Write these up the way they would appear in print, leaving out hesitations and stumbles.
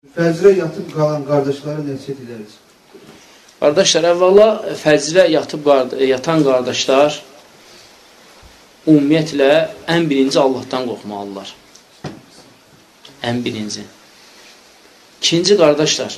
Fəcrə yatıb qalan qardaşları nəsiyyət edəriz. Qardaşlar, əvvəla fəcrə yatan qardaşlar ümumiyyətlə ən birinci Allahdan qorxmalıdırlar. Ən birinci. İkinci qardaşlar,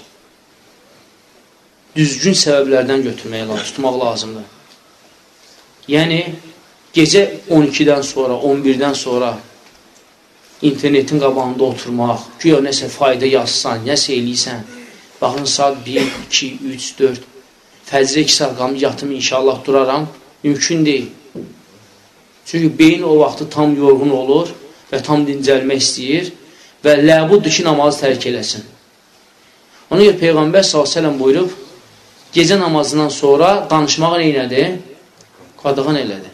düzgün səbəblərdən tutmaq lazımdır. Yəni, gecə 12-dən sonra, 11-dən sonra internetin qabağında oturmaq, güya nəsə fayda yazsan, nəsə eləysən, baxın, saat 1, 2, 3, 4, fəcrə 2 saat qalmış yatım, inşallah duraram, mümkün deyil. Çünki beyin o vaxtı tam yorğun olur və tam dincəlmək istəyir və ləbuddur ki, namazı tərk eləsin. Ona görə Peyğəmbər s.ə.v buyurub, gecə namazından sonra danışmağı neynədir? Qadağan elədi.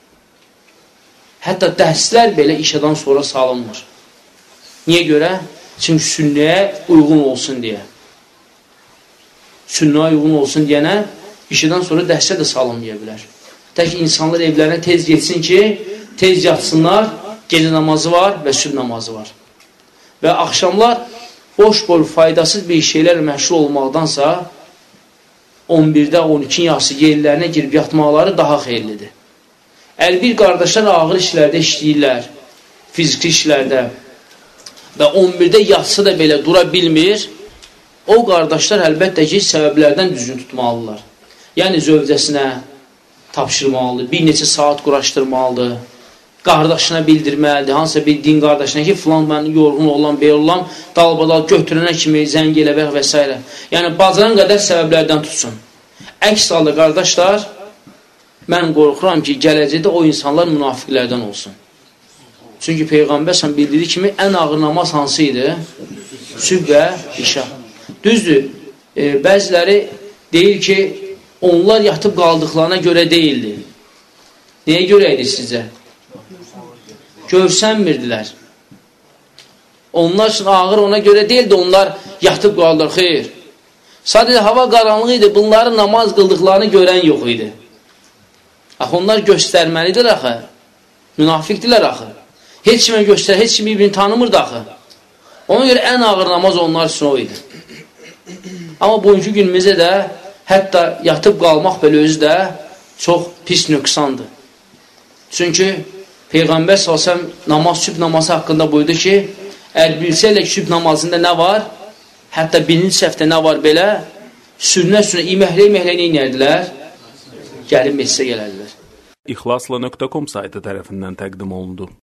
Hətta dərslər belə işədən sonra salınmır. Niyə görə? Çünki sünnəyə uyğun olsun deyə. Sünnəyə uyğun olsun deyənə işədən sonra dərslər də salınmaya bilər. Tək insanlar evlərinə tez geçsin ki, tez yatsınlar, gecə namazı var və sübh namazı var. Və axşamlar boş-boş, faydasız bir şeylərlə məşğul olmaqdansa 11-də, 12 yarısı yerlərinə girib yatmaqları daha xeyirlidir. Əlbir qardaşlar ağır işlərdə işləyirlər, fiziki işlərdə və 11-də yatsa da belə dura bilmir, o qardaşlar əlbəttə ki, səbəblərdən düzgün tutmalıdırlar. Yəni, zövcəsinə tapşırmalıdır, bir neçə saat quraşdırmalıdır, qardaşına bildirməlidir, hansısa bir din qardaşına ki, filan mən yorğun olan, belə olan, dalbadal götürənə kimi zəng eləmək və s. Yəni, bacaran qədər səbəblərdən tutsun. Əks halda qardaşlar, mən qorxuram ki, gələcəkdə o insanlar münafiqlərdən olsun. Çünki Peyğəmbər sən bildiyi kimi ən ağır namaz hansı idi? Sübh və işa. Düzdür, bəziləri deyir ki, onlar yatıb qaldıqlarına görə deyildi. Nəyə görə idi sizcə? Görsənmirdilər. Onlar üçün ağır ona görə deyildi, onlar yatıb qaldılar, xeyr. Sadəcə hava qaranlığı idi, bunların namaz qıldıqlarını görən yox idi. Axı, onlar göstərməlidir axı. Münafiqdirlər axı. Heç kimə göstər, heç kim birbirini tanımırdı axı. Ona görə ən ağır namaz onlar üçün o idi. Amma bugünkü günümüzdə də hətta yatıb qalmaq belə özü də çox pis nöqsandır. Çünki Peyğəmbər s.ə.v sübh namazı haqqında buyurdu ki, əgər bilsəylə ki, sübh namazında nə var, hətta birinci səhvdə nə var belə, sürünə iməklə-iməklə neynərdilər? Gəlib meclisə gələrlər. İxlasla.com saytı tərəfindən təqdim olundu.